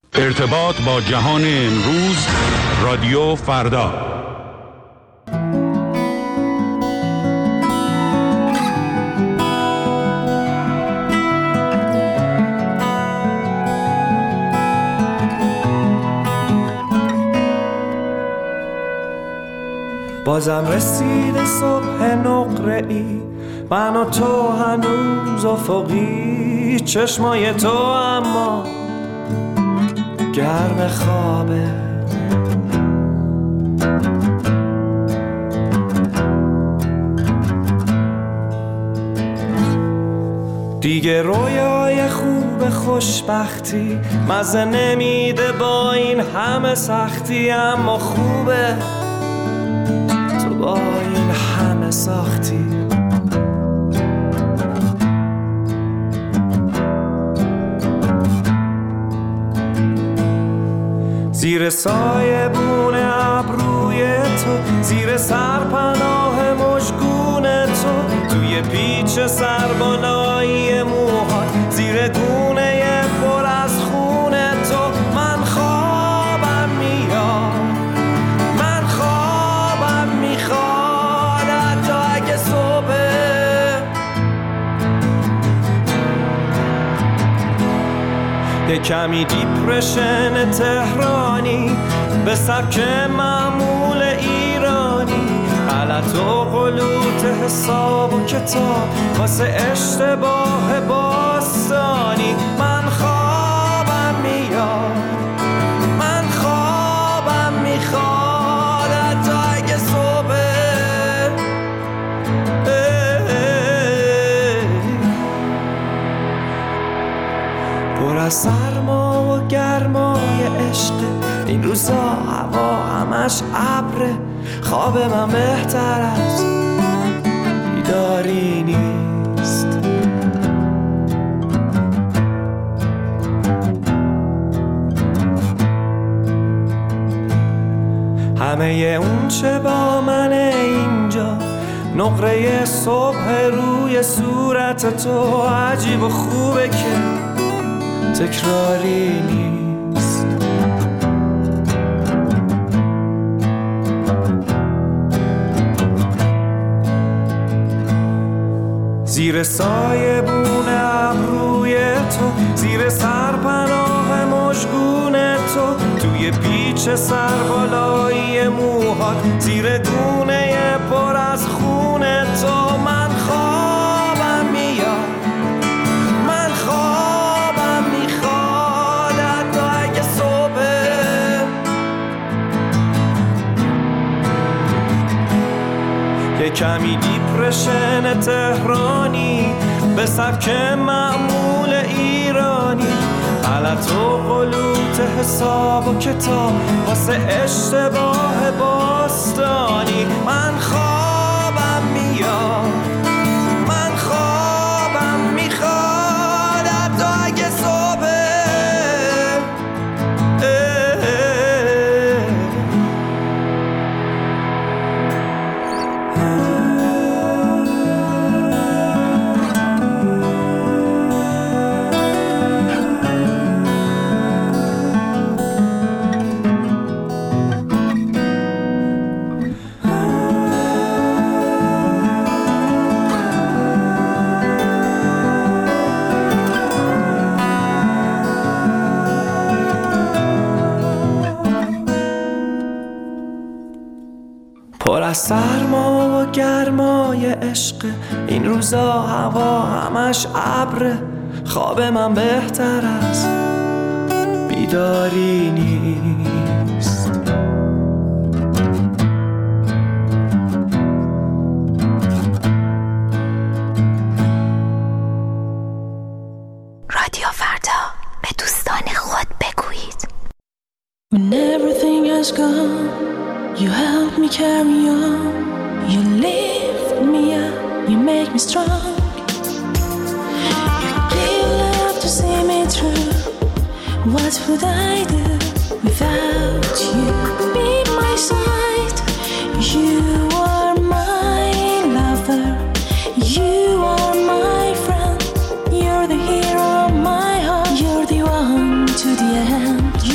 ارتباط با جهان امروز، رادیو فردا. بازم رسید صبح نقره‌ای، من و تو هنوز افقی، چشمای تو اما گرم خوابه. دیگه رویای خوب خوشبختی مزه نمیده با این همه سختی، اما خوبه تو با این همه ساختی. زیر سایبون ابروی تو، زیر سرپناه مژگون تو، توی پیچ سربالایی موهات، زیر گونه پر از خون تو، من خوابم میاد، من خوابم میخواد حتی اگه صبح. یه کمی دیپرشن تهرانی به سبک معمول ایرانی، غلط و غلوط حساب و کتاب واسه اشتباه باستانی. من خوابم میاد، من خوابم میخواد حتی اگه صبح. پر از سرما و گرمای عشق، این روزا هوا همش ابره، خواب من بهتر از بیداری نیست. همه اون چه با من اینجا، نقره صبح روی صورت تو، عجیب و خوبه که تکراری نیست. زیر سایبون ابروی تو، زیر سرپناه مژگون تو، توی پیچ سربالایی موهات، زیر گونه پر از خون تو، من خوابم میاد، من خوابم میخواد حتی اگه صبح. یه کمی دیپرشن تهرانی به سبک معمول ایرانی، غلط و غلوط حساب و کتاب واسه اشتباه باستانی. من خوابم میاد، من خوابم میخواد حتی اگه صبح. پر از سرما و گرمای عشق، این روزا هوا همش ابره، خواب من بهتر از بیداری نیست. رادیو فردا، به دوستان خود بگویید. When everything has gone, you help me carry on. You lift me up, you make me strong. You give love to see me through. What would I do without you? Be my side. You are my lover. You are my friend. You're the hero of my heart. You're the one to the end.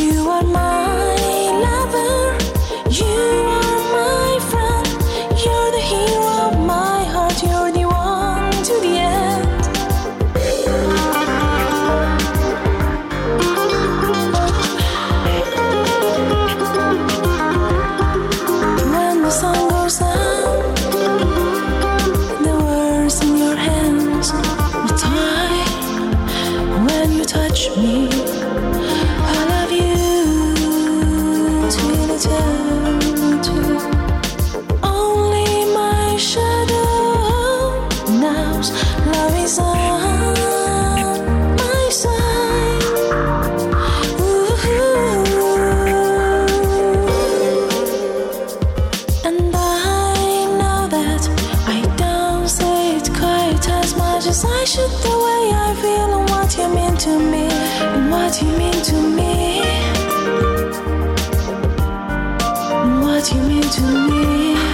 to me, what you mean to me.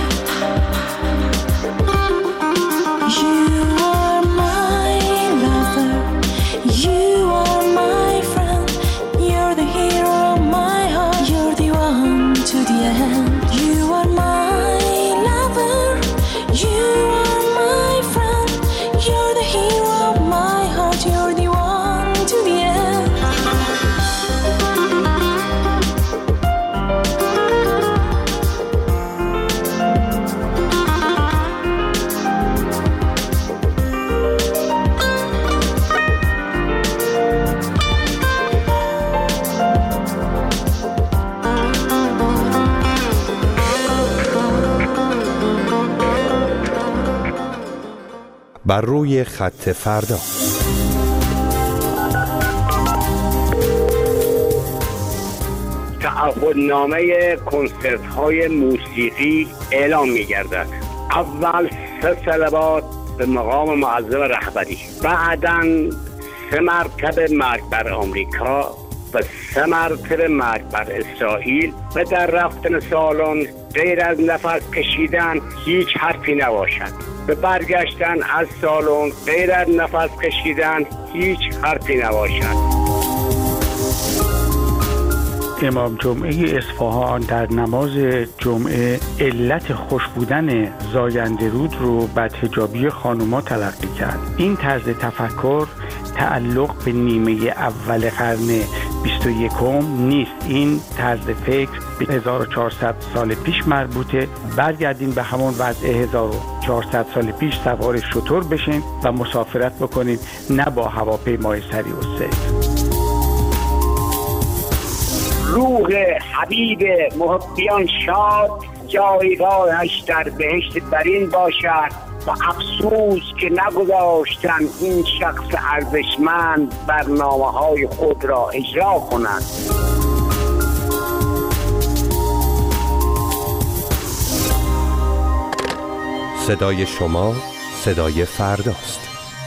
You are my lover, you are my friend, you're the hero of my heart, you're the one to the end. You are my lover, you are my friend, you're the hero of my heart, you're the one to the end. بر روی خط فردا. تعهدنامه کنسرت‌های موسیقی اعلام می‌گردد. اول 3 صلوات به مقام معظم رهبری، بعداً 3 مرتبه مرگ بر آمریکا و 3 مرتبه مرگ بر اسرائیل و در رفتن سالن غیر از نفس کشیدن هیچ حرفی نباشد. به برگشتن از سالن غیر از نفس کشیدن هیچ حرفی نباشد. امام جمعه اصفهان در نماز جمعه علت خوش بودن زاینده رود رو بدحجابی خانوما تلقی کرد. این طرز تفکر تعلق به نیمه اول قرن 21 نیست. این طرز فکر به 1400 سال پیش مربوطه. برگردین به همون وضع 1400 سال پیش، سوار شتر بشین و مسافرت بکنین، نه با هواپیمای سریع السیر. روح حبیب محبیان شاد، جایگاهش در بهشت برین باشد و افسوس که نگذاشتند این شخص ارزشمند برنامه‌های خود را اجرا کنند. صدای شما صدای فرداست.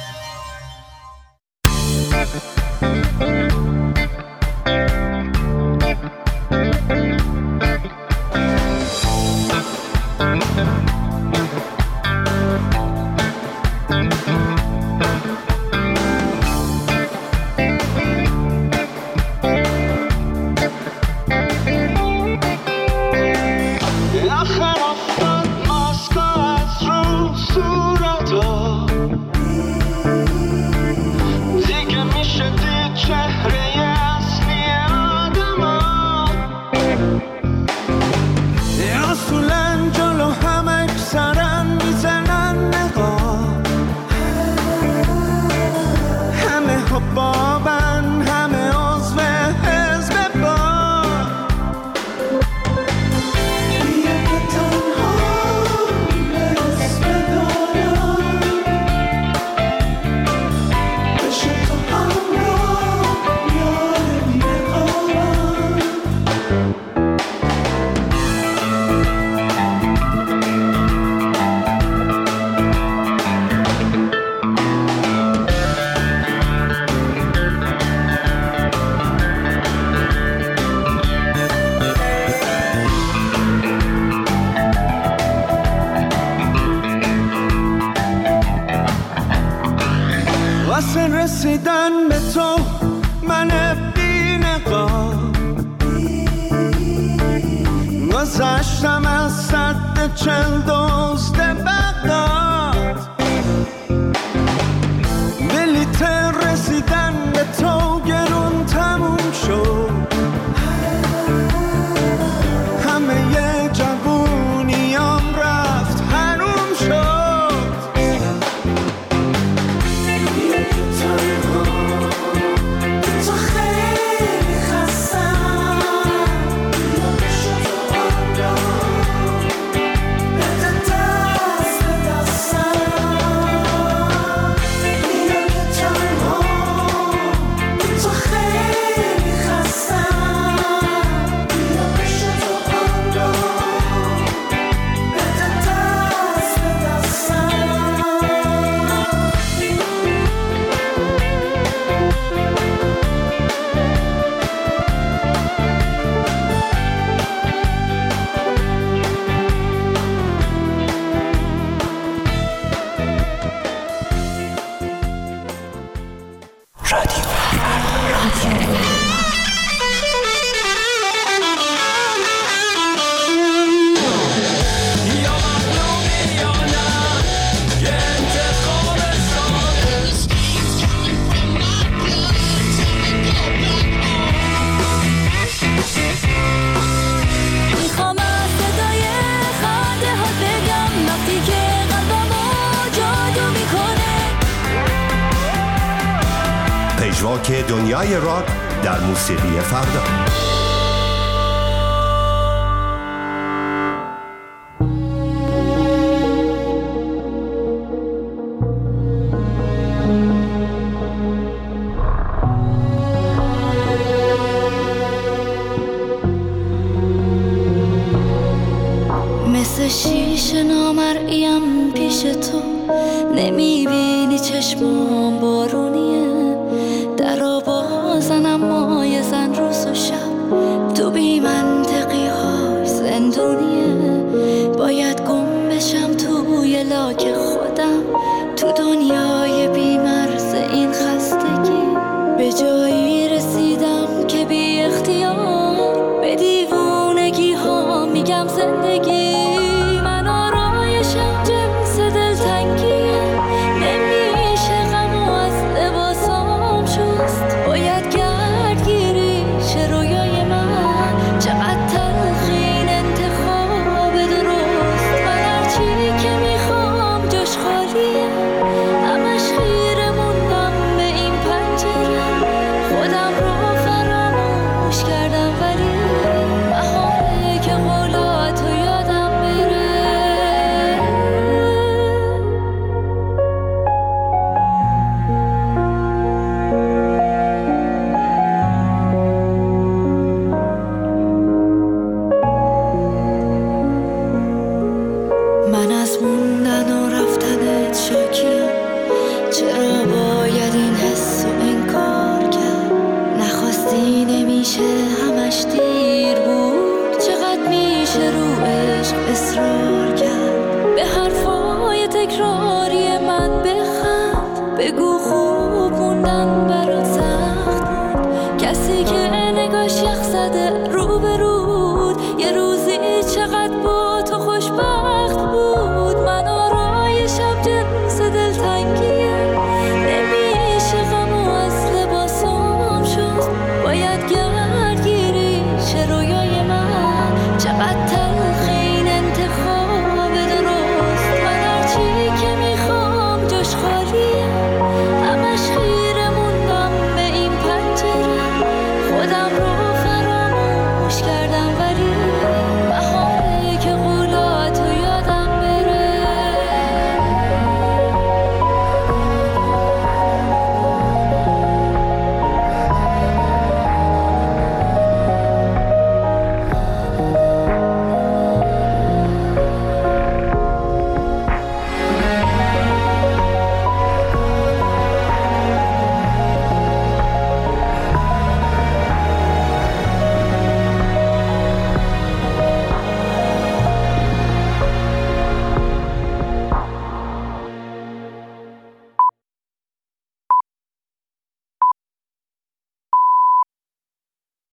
رسیدن به تو من بی نقاب، گذشتم از سد 40 دزد بغداد، بلیط رسیدن به تو گرون تموم شد، همه جوونیام رفت حروم شد. خاک دنیای راک در موسیقی فردا. مثل شیشه نامرئیم پیش تو، نمیبینی چشمام بارونیه، درا بازنم مای زن روز و شب، تو بی منطقی های زندونیه، باید گم بشم توی لاک خودم، تو دنیای بی مرز این خستگی، به جایی رسیدم که بی اختیار به دیوونگی ها میگم زندگی. من آرایشم جنس دلتنگیه، نمیشه غمو از لباسام شست، باید گردگیری شه رویای من، چقدر تلخین انتخاب درست، من هرچی که میخوام جاش خالیه، همش خیره موندم به این پنجره، خودم رو فراموش کردم ولی بهاره که قولاتو یادم بره. من از موندن و رفتنت شاکیم، چرا باید این حس و انکار کرد، نخواستی نمیشه همش دیر بود، چقدر میشه رو عشق اصرار کرد، به حرفای تکراری من بخند، بگو خوب موندن برات سخت بود، کسی که نگاش یخ زده رو به رو